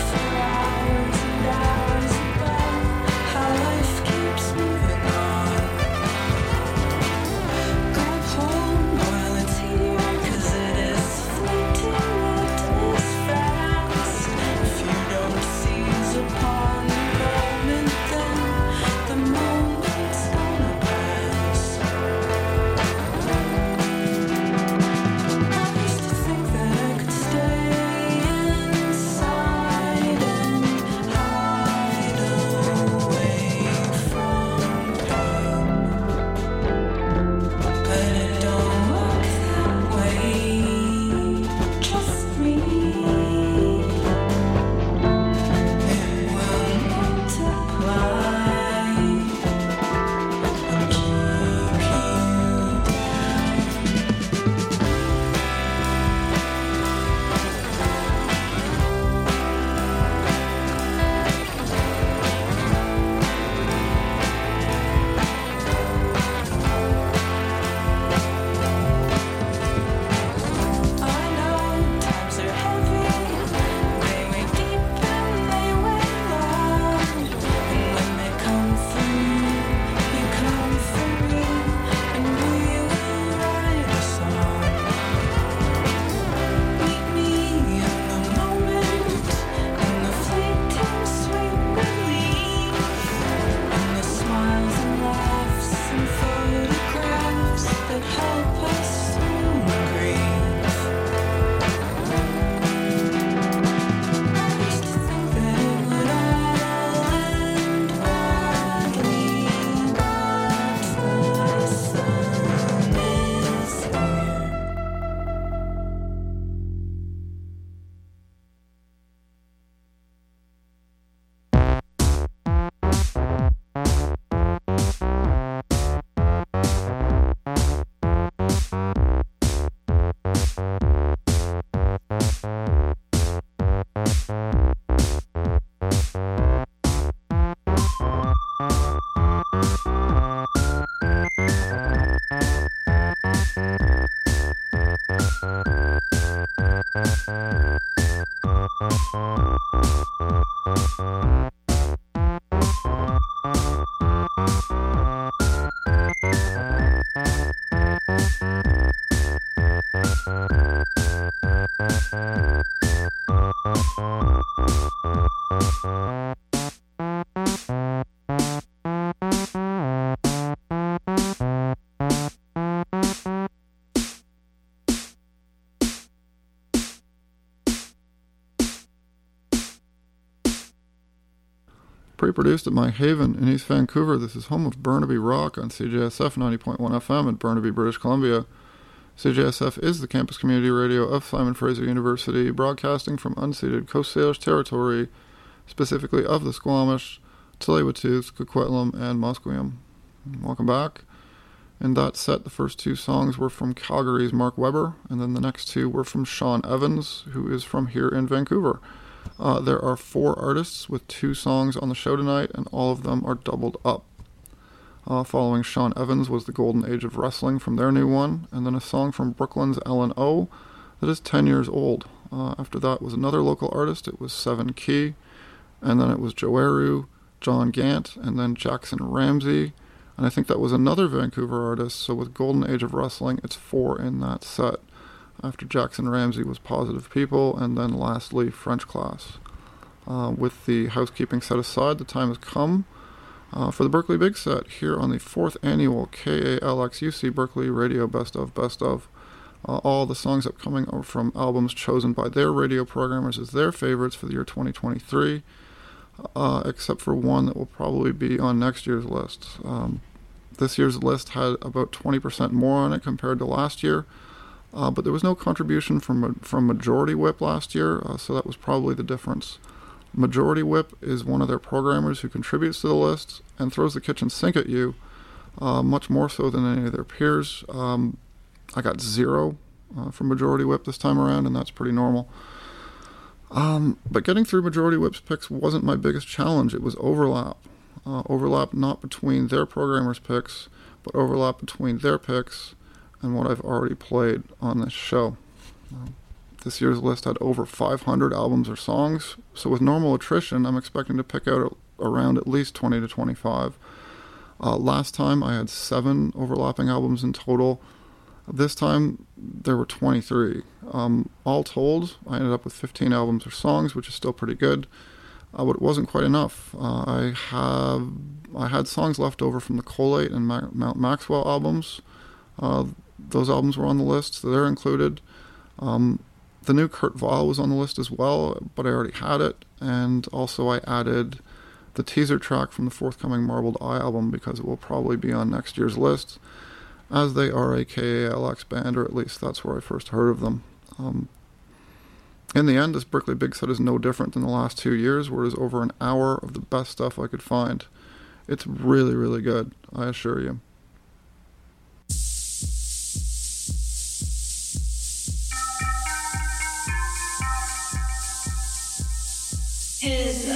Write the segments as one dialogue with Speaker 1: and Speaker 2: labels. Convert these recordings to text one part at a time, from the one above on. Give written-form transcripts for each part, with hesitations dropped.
Speaker 1: Pre-produced at my haven in East Vancouver, this is home of Burnaby Rock on CJSF 90.1 FM in Burnaby, British Columbia. CJSF is the campus community radio of Simon Fraser University, broadcasting from unceded Coast Salish territory, specifically of the Squamish, Tsleil-Waututh, Coquitlam, and Musqueam. Welcome back. In that set, the first two songs were from Calgary's Mark Webber, and then the next two were from Sean Evans, who is from here in Vancouver. There are 4 artists with 2 songs on the show tonight, and all of them are doubled up. Following Sean Evans was The Golden Age of Wrestling from their new one, and then a song from Brooklyn's Ellen O that is 10 years old. After that was another local artist. It was Seven Key, and then it was Joeru, John Gant, and then Jackson Ramsey, and I think that was another Vancouver artist. So with Golden Age of Wrestling, it's 4 in that set. After Jackson Ramsey was Positive People, and then lastly French Class. With the housekeeping set aside, the time has come for the Berkeley Big Set here on the 4th annual KALXUC Berkeley Radio Best of. All the songs upcoming are from albums chosen by their radio programmers as their favorites for the year 2023, except for one that will probably be on next year's list. This year's list had about 20% more on it compared to last year. But there was no contribution from Majority Whip last year, so that was probably the difference. Majority Whip is one of their programmers who contributes to the list and throws the kitchen sink at you, much more so than any of their peers. I got 0 from Majority Whip this time around, and that's pretty normal. But getting through Majority Whip's picks wasn't my biggest challenge. It was overlap. Overlap not between their programmers' picks, but overlap between their picks and what I've already played on this show. This year's list had over 500 albums or songs, So with normal attrition, I'm expecting to pick out around at least 20 to 25. Last time I had 7 overlapping albums in total. This time there were 23. All told, I ended up with 15 albums or songs, which is still pretty good. But it wasn't quite enough. I had songs left over from the Collate and Mount Maxwell albums. Those albums were on the list, so they're included. The new Kurt Weill was on the list as well, but I already had it. And also I added the teaser track from the forthcoming Marbled Eye album because it will probably be on next year's list, as they are a KALX band, or at least that's where I first heard of them. In the end, this Berkeley Big Set is no different than the last 2 years, where it is over an hour of the best stuff I could find. It's really, really good, I assure you.
Speaker 2: His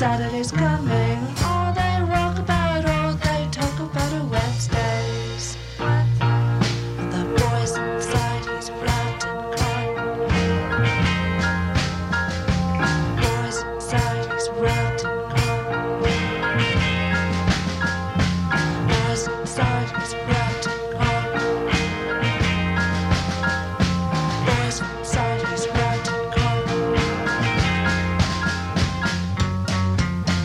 Speaker 2: Saturday's coming. All they rock about, all they talk about are Wednesdays. The boy's inside, he's wrapped in cotton. Boy's inside, he's wrapped in cotton. Boy's inside, he's wrapped in cotton. Boy's inside, he's wrapped in cotton.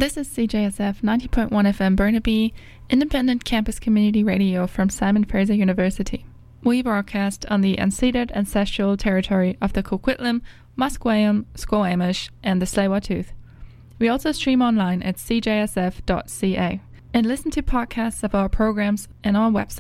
Speaker 3: This is CJSF 90.1 FM Burnaby, independent campus community radio from Simon Fraser University. We broadcast on the unceded ancestral territory of the Coquitlam, Musqueam, Squamish, and the Tsleil-Waututh. We also stream online at cjsf.ca and listen to podcasts of our programs and our website.